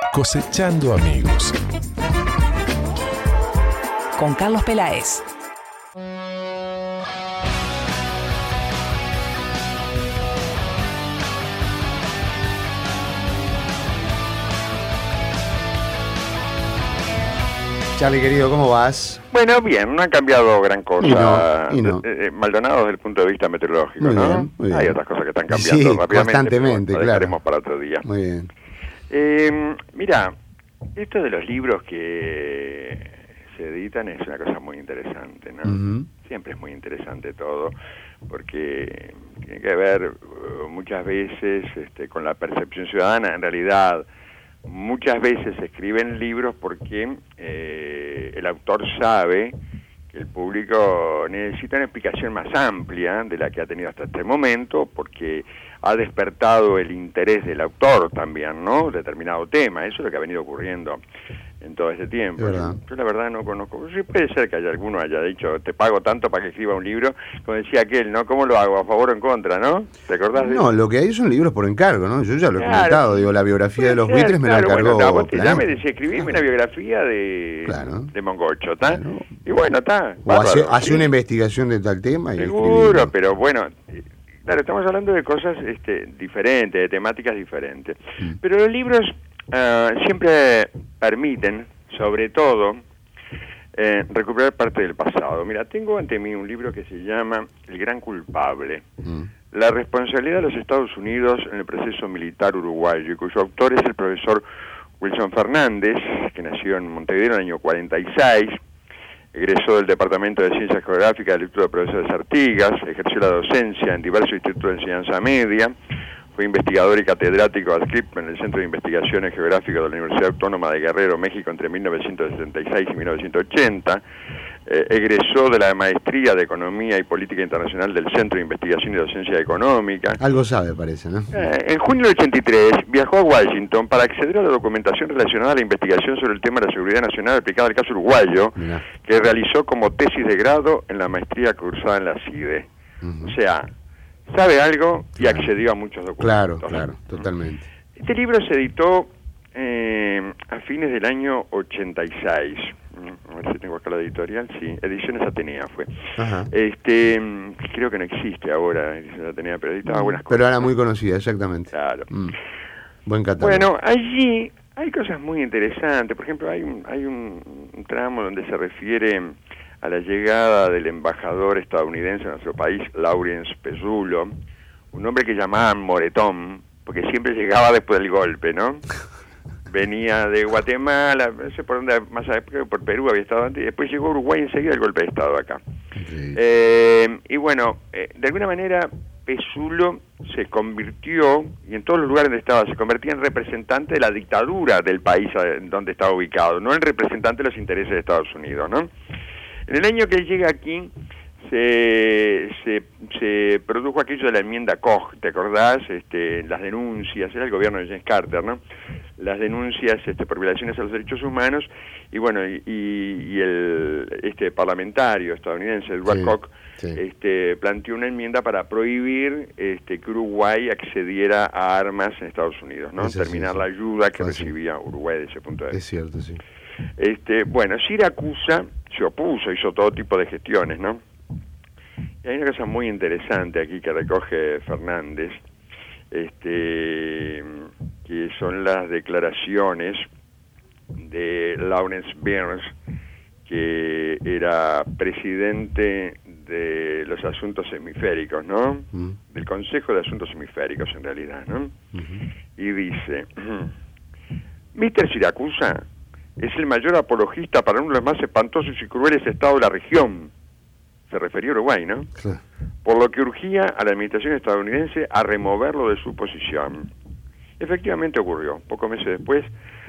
Cosechando amigos. Con Carlos Peláez. Charlie, querido, ¿cómo vas? Bueno, bien, no ha cambiado gran cosa. Y no. Maldonado desde el punto de vista meteorológico, Muy ¿no? bien, muy bien. Hay otras cosas que están cambiando Sí, rápidamente. constantemente, Lo dejaremos para otro día. Muy bien. Mira, esto de los libros que se editan es una cosa muy interesante, ¿no? Uh-huh. Siempre es muy interesante todo, porque tiene que ver muchas veces con la percepción ciudadana. En realidad, muchas veces se escriben libros porque el autor sabe que el público necesita una explicación más amplia de la que ha tenido hasta este momento, porque ha despertado el interés del autor también, ¿no? Determinado tema. Eso es lo que ha venido ocurriendo en todo este tiempo. Yo la verdad no conozco. Sí, puede ser que haya alguno haya dicho, te pago tanto para que escriba un libro, como decía aquel, ¿no? ¿Cómo lo hago? ¿A favor o en contra, no? ¿Te acordás de eso? No, lo que hay son libros por encargo, ¿no? Yo ya lo he comentado, digo, la biografía de los buitres me la encargó. Bueno, vos te llames y decís, escribime una biografía de Mongocho, ¿está? Claro. Y bueno, está. O hace una investigación de tal tema y seguro, pero bueno, claro, estamos hablando de cosas diferentes, de temáticas diferentes. Pero los libros siempre permiten, sobre todo, recuperar parte del pasado. Mira, tengo ante mí un libro que se llama El gran culpable. La responsabilidad de los Estados Unidos en el proceso militar uruguayo, y cuyo autor es el profesor Wilson Fernández, que nació en Montevideo en el año 46, egresó del Departamento de Ciencias Geográficas del Instituto de Profesores Artigas, ejerció la docencia en diversos institutos de enseñanza media, fue investigador y catedrático adscripto en el Centro de Investigaciones Geográficas de la Universidad Autónoma de Guerrero, México, entre 1976 y 1980, egresó de la Maestría de Economía y Política Internacional del Centro de Investigación y Docencia Económica. Algo sabe, parece, ¿no? En junio del 83 viajó a Washington para acceder a la documentación relacionada a la investigación sobre el tema de la seguridad nacional aplicada al caso uruguayo, que realizó como tesis de grado en la maestría cursada en la CIDE. O sea, sabe algo y accedió a muchos documentos. Claro, totalmente. Este libro se editó a fines del año 86. A ver si tengo acá la editorial. Sí, Ediciones Atenea fue. Ajá. Creo que no existe ahora Ediciones Atenea, pero editaba buenas cosas. Pero era muy conocida, exactamente. Claro. Buen catálogo. Bueno, allí hay cosas muy interesantes. Por ejemplo, hay un tramo donde se refiere a la llegada del embajador estadounidense a nuestro país, Lawrence Pesulo, un hombre que llamaban Moretón, porque siempre llegaba después del golpe, ¿no? Venía de Guatemala, no sé por dónde, más por Perú había estado antes, y después llegó a Uruguay enseguida el golpe de Estado acá. Y bueno, de alguna manera Pesulo se convirtió, y en todos los lugares donde estaba, se convertía en representante de la dictadura del país donde estaba ubicado, no en representante de los intereses de Estados Unidos, ¿no? En el año que él llega aquí, se produjo aquello de la enmienda Koch, ¿te acordás? Las denuncias, era el gobierno de James Carter, ¿no? Las denuncias por violaciones a los derechos humanos, y bueno, y el parlamentario estadounidense, Edward Koch, planteó una enmienda para prohibir que Uruguay accediera a armas en Estados Unidos, ¿no? Terminar la ayuda que recibía Uruguay desde ese punto de vista. Es cierto, sí. Bueno, Siracusa se opuso, hizo todo tipo de gestiones, ¿no? Y hay una cosa muy interesante aquí que recoge Fernández, que son las declaraciones de Lawrence Burns, que era presidente de los asuntos hemisféricos, ¿no? Del Consejo de Asuntos Hemisféricos, en realidad, ¿no? Y dice, Mr. Siracusa es el mayor apologista para uno de los más espantosos y crueles estados de la región. Se refería a Uruguay, ¿no? Sí. Por lo que urgía a la administración estadounidense a removerlo de su posición. Efectivamente ocurrió. Pocos meses después,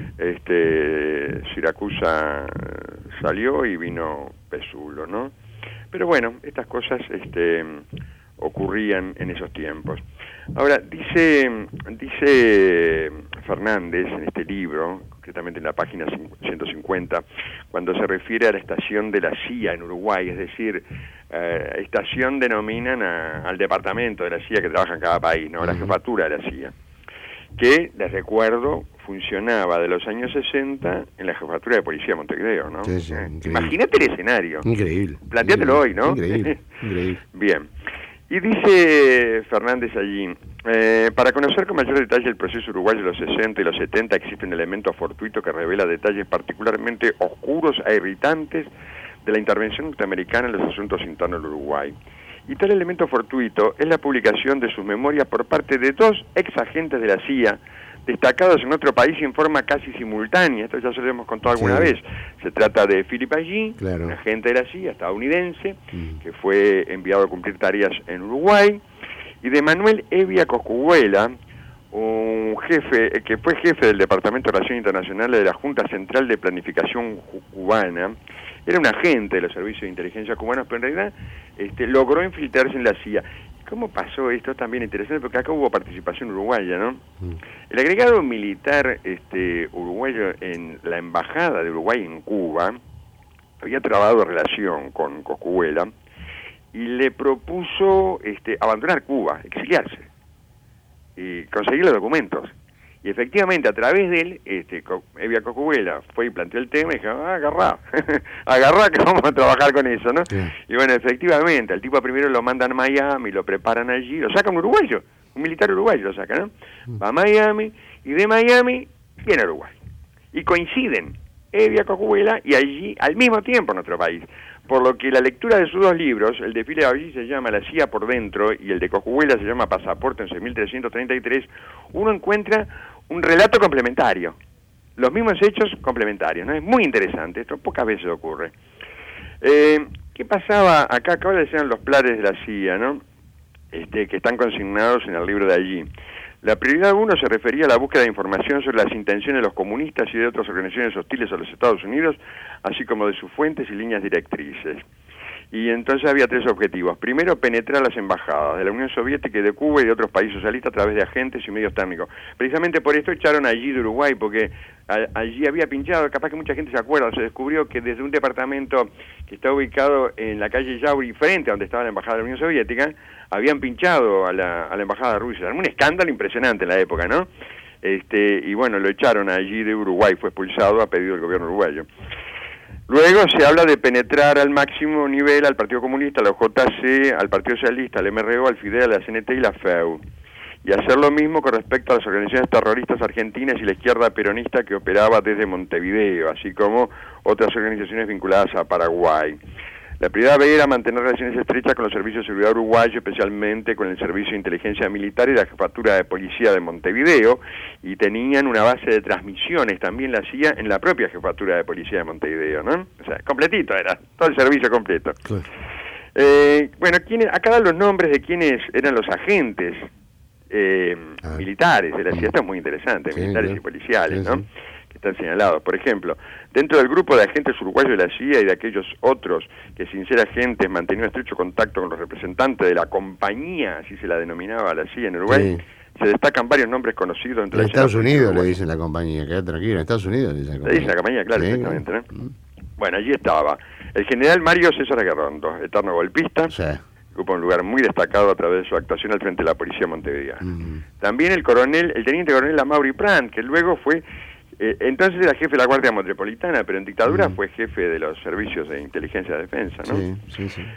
Siracusa salió y vino Pesulo, ¿no? Pero bueno, estas cosas ocurrían en esos tiempos. Ahora, dice Fernández en este libro, concretamente en la página 150, cuando se refiere a la estación de la CIA en Uruguay, es decir, estación denominan al departamento de la CIA que trabaja en cada país, ¿no? La jefatura de la CIA, que, les recuerdo, funcionaba de los años 60 en la jefatura de policía de Montevideo, ¿no? Sí, Imagínate el escenario. Increíble. Plantéatelo hoy, ¿no? Increíble. Bien. Y dice Fernández allí, para conocer con mayor detalle el proceso uruguayo de los 60 y los 70 existe un elemento fortuito que revela detalles particularmente oscuros e irritantes de la intervención norteamericana en los asuntos internos del Uruguay. Y tal elemento fortuito es la publicación de sus memorias por parte de 2 ex agentes de la CIA, destacados en otro país en forma casi simultánea. Esto ya se lo hemos contado alguna vez. Se trata de Philip Agee, un agente de la CIA estadounidense, que fue enviado a cumplir tareas en Uruguay, y de Manuel Evia Coscubuela, un jefe que fue jefe del Departamento de Relaciones Internacionales de la Junta Central de Planificación Cubana. Era un agente de los servicios de inteligencia cubanos, pero en realidad logró infiltrarse en la CIA. ¿Cómo pasó esto? También interesante, porque acá hubo participación uruguaya, ¿no? El agregado militar uruguayo en la embajada de Uruguay en Cuba había trabado relación con Coscubuela y le propuso abandonar Cuba, exiliarse y conseguir los documentos. Y efectivamente, a través de él, Evia Coscubuela fue y planteó el tema y dijo, agarrá que vamos a trabajar con eso, ¿no? Sí. Y bueno, efectivamente, al tipo primero lo mandan a Miami, lo preparan allí, lo sacan un uruguayo, un militar uruguayo lo saca, ¿no? Va a Miami, y de Miami viene a Uruguay. Y coinciden Evia Coscubuela y allí, al mismo tiempo, en nuestro país. Por lo que la lectura de sus 2 libros, el de Philip Agee se llama La CIA por dentro y el de Coscubuela se llama Pasaporte en 6.333, uno encuentra un relato complementario, los mismos hechos complementarios, ¿no? Es muy interesante, esto pocas veces ocurre. ¿Qué pasaba acá? Acá decían los planes de la CIA, ¿no? Que están consignados en el libro de allí. La prioridad 1 se refería a la búsqueda de información sobre las intenciones de los comunistas y de otras organizaciones hostiles a los Estados Unidos, así como de sus fuentes y líneas directrices. Y entonces había 3 objetivos. Primero, penetrar las embajadas de la Unión Soviética y de Cuba y de otros países socialistas a través de agentes y medios técnicos. Precisamente por esto echaron allí de Uruguay, porque allí había pinchado, capaz que mucha gente se acuerda, se descubrió que desde un departamento que está ubicado en la calle Yauri, frente a donde estaba la embajada de la Unión Soviética, habían pinchado a la embajada rusa. Era un escándalo impresionante en la época, ¿no? Y bueno, lo echaron allí de Uruguay, fue expulsado a pedido del gobierno uruguayo. Luego se habla de penetrar al máximo nivel al Partido Comunista, a la OJC, al Partido Socialista, al MRO, al FIDE, a la CNT y la FEU. Y hacer lo mismo con respecto a las organizaciones terroristas argentinas y la izquierda peronista que operaba desde Montevideo, así como otras organizaciones vinculadas a Paraguay. La prioridad B era mantener relaciones estrechas con los servicios de seguridad uruguayos, especialmente con el Servicio de Inteligencia Militar y la Jefatura de Policía de Montevideo, y tenían una base de transmisiones, también la hacía en la propia Jefatura de Policía de Montevideo, ¿no? O sea, completito era, todo el servicio completo. Claro. Bueno, acá dan los nombres de quienes eran los agentes militares de la CIA, esto es muy interesante, sí, militares y policiales, sí, ¿no? Sí. Que están señalados. Por ejemplo, dentro del grupo de agentes uruguayos de la CIA y de aquellos otros que sin ser agentes mantenían estrecho contacto con los representantes de la compañía, así se la denominaba la CIA en Uruguay, sí, se destacan varios nombres conocidos dentro de Estados Unidos le dicen la compañía, quédate tranquilo, en Estados Unidos le dicen la compañía. Le dicen la compañía, claro, sí, exactamente, ¿no? Bueno, allí estaba el general Mario César Aguerrondo, eterno golpista, sí, ocupa un lugar muy destacado a través de su actuación al frente de la policía montevideana. También el teniente coronel Amaury Prandt, que luego fue, entonces era jefe de la Guardia Metropolitana, pero en dictadura fue jefe de los servicios de inteligencia de defensa, ¿no? Sí, sí, sí.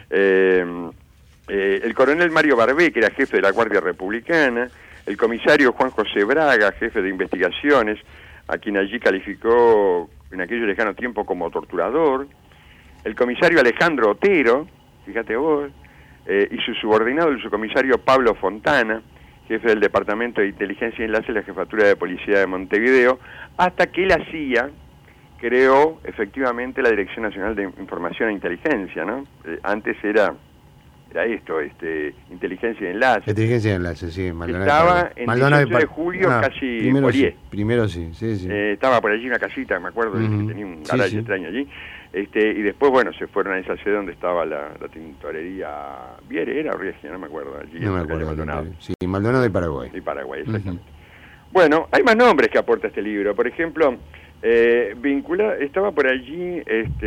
El coronel Mario Barbé, que era jefe de la Guardia Republicana, el comisario Juan José Braga, jefe de investigaciones, a quien allí calificó en aquellos lejanos tiempos como torturador, el comisario Alejandro Otero, fíjate vos, y su subordinado, el subcomisario Pablo Fontana, jefe del Departamento de Inteligencia y Enlace de la Jefatura de Policía de Montevideo, hasta que la CIA creó efectivamente la Dirección Nacional de Información e Inteligencia, ¿no? Antes era esto, Inteligencia y Enlace. Inteligencia y Enlace, sí. Maldonado, estaba en el 18 de julio, casi Polié. Primero sí, sí, sí. Estaba por allí una casita, me acuerdo, que tenía un garaje extraño allí. Y después, bueno, se fueron a esa sede donde estaba la tintorería Viere, ¿era o Regia? No me acuerdo. Allí no me acuerdo. Maldonado. Sí, Maldonado y Paraguay. Y Paraguay, exactamente. Bueno, hay más nombres que aporta este libro. Por ejemplo, estaba por allí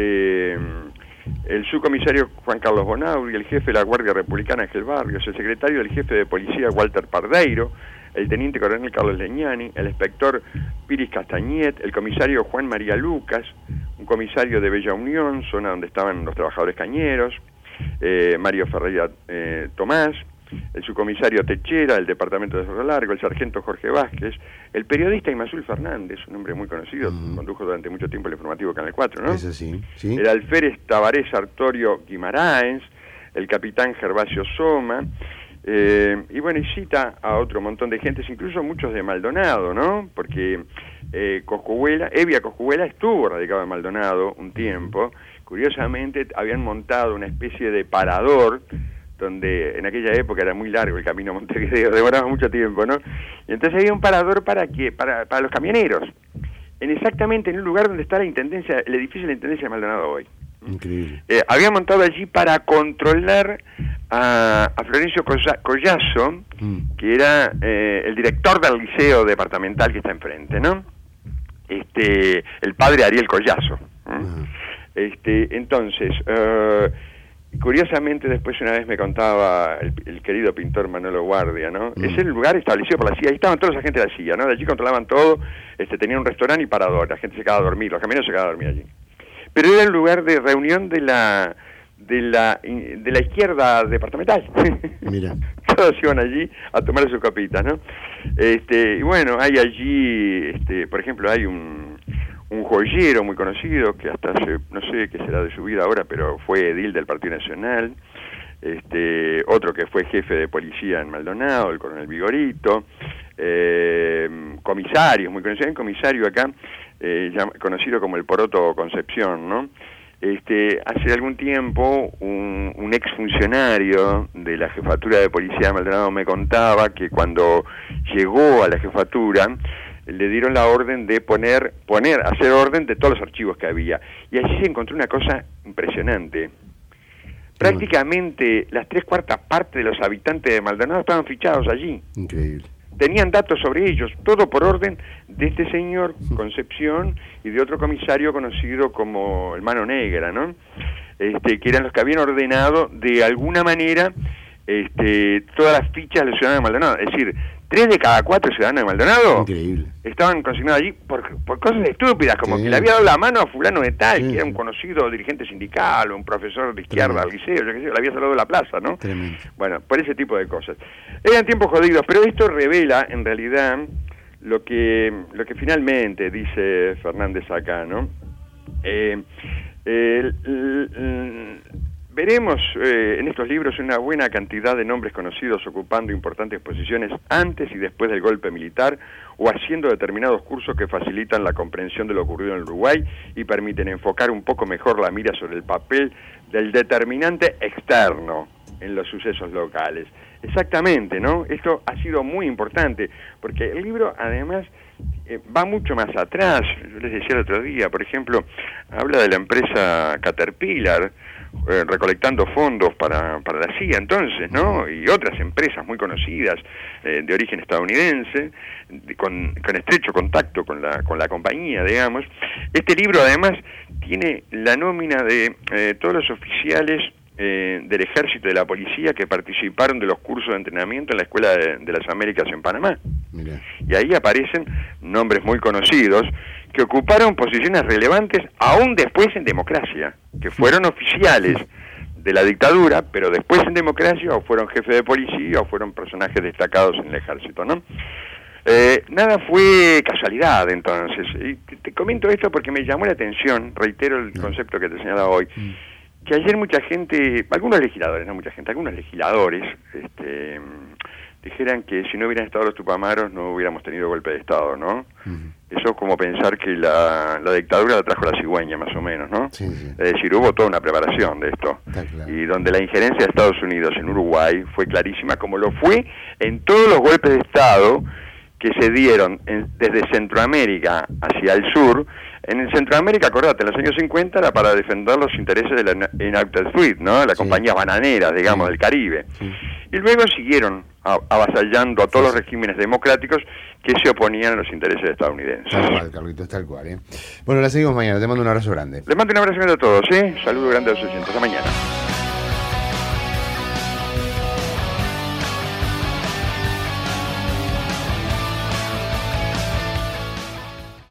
el subcomisario Juan Carlos Bonauri, el jefe de la Guardia Republicana Ángel Barrios, el secretario del jefe de policía Walter Pardeiro, el teniente coronel Carlos Leñani, el inspector Piris Castañet, el comisario Juan María Lucas, un comisario de Bella Unión, zona donde estaban los trabajadores cañeros, Mario Ferreira Tomás, el subcomisario Techera, del departamento de Cerro Largo, el sargento Jorge Vázquez, el periodista Imazul Fernández, un hombre muy conocido, condujo durante mucho tiempo el informativo Canal 4, ¿no? Eso sí, sí. El alférez Tabaré Sartorio Guimaraes, el capitán Gervasio Soma, y bueno, y cita a otro montón de gentes, incluso muchos de Maldonado, ¿no? Porque Evia Coscubuela estuvo radicado en Maldonado un tiempo. Curiosamente habían montado una especie de parador donde en aquella época era muy largo el camino a Montevideo, demoraba mucho tiempo, ¿no? Y entonces había un parador para los camioneros, exactamente en el lugar donde está el edificio de la Intendencia de Maldonado hoy. Increíble. Había montado allí para controlar a Florencio Collazo, que era el director del liceo departamental que está enfrente, ¿no? El padre Ariel Collazo. Entonces, curiosamente después una vez me contaba el querido pintor Manolo Guardia, ¿no? Es el lugar establecido por la CIA, ahí estaban todos los agentes de la CIA, ¿no? De allí controlaban todo, tenían un restaurante y parador, la gente se quedaba a dormir, los camioneros se quedaban a dormir allí. Pero era el lugar de reunión de la izquierda departamental. Mira. Todos iban allí a tomar sus copitas, ¿no? Y bueno, hay allí, por ejemplo, hay un joyero muy conocido que hasta hace, no sé qué será de su vida ahora, pero fue edil del Partido Nacional. Otro que fue jefe de policía en Maldonado, el coronel Vigorito. Comisarios, muy conocido, hay un comisario acá, conocido como el Poroto Concepción, ¿no? Hace algún tiempo un exfuncionario de la jefatura de policía de Maldonado me contaba que cuando llegó a la jefatura le dieron la orden de hacer orden de todos los archivos que había, y allí se encontró una cosa impresionante. Prácticamente las 3/4 partes de los habitantes de Maldonado estaban fichados allí. Increíble. Tenían datos sobre ellos, todo por orden de este señor Concepción y de otro comisario conocido como el Mano Negra, ¿no? Que eran los que habían ordenado de alguna manera todas las fichas de los ciudadanos de Maldonado. Es decir, 3 de cada 4 ciudadanos de Maldonado Increíble. Estaban consignados allí por cosas estúpidas, como que le había dado la mano a fulano de tal, que era un conocido dirigente sindical o un profesor de izquierda al liceo, yo qué sé, le había saludado de la plaza, ¿no? Tremendo. Bueno, por ese tipo de cosas. Eran tiempos jodidos, pero esto revela, en realidad, lo que finalmente dice Fernández acá, ¿no? Veremos en estos libros una buena cantidad de nombres conocidos ocupando importantes posiciones antes y después del golpe militar o haciendo determinados cursos que facilitan la comprensión de lo ocurrido en el Uruguay y permiten enfocar un poco mejor la mira sobre el papel del determinante externo en los sucesos locales. Exactamente, ¿no? Esto ha sido muy importante, porque el libro además va mucho más atrás. Yo les decía el otro día, por ejemplo, habla de la empresa Caterpillar, recolectando fondos para la CIA entonces, ¿no? Y otras empresas muy conocidas de origen estadounidense, con estrecho contacto con la compañía, digamos. Este libro además tiene la nómina de todos los oficiales del ejército y de la policía que participaron de los cursos de entrenamiento en la Escuela de las Américas en Panamá. Mirá. Y ahí aparecen nombres muy conocidos que ocuparon posiciones relevantes aún después en democracia, que fueron oficiales de la dictadura, pero después en democracia o fueron jefes de policía o fueron personajes destacados en el ejército, ¿no? Nada fue casualidad entonces. Y te comento esto porque me llamó la atención, reitero el concepto que te señalaba hoy, que ayer mucha gente, algunos legisladores dijeran que si no hubieran estado los Tupamaros no hubiéramos tenido golpe de Estado, ¿no? Eso es como pensar que la dictadura la trajo la cigüeña, más o menos, ¿no? Sí. Es decir, hubo toda una preparación de esto. Claro. Y donde la injerencia de Estados Unidos en Uruguay fue clarísima, como lo fue en todos los golpes de Estado que se dieron desde Centroamérica hacia el sur. En Centroamérica, acordate, en los años 50 era para defender los intereses de la United Fruit, ¿no? La compañía bananera, digamos, del Caribe. Sí. Y luego siguieron avasallando a todos los regímenes democráticos que se oponían a los intereses estadounidenses. Tal cual, Carlitos, tal cual, Bueno, la seguimos mañana. Te mando un abrazo grande. Les mando un abrazo grande a todos, Saludo grande a los oyentes. Hasta mañana.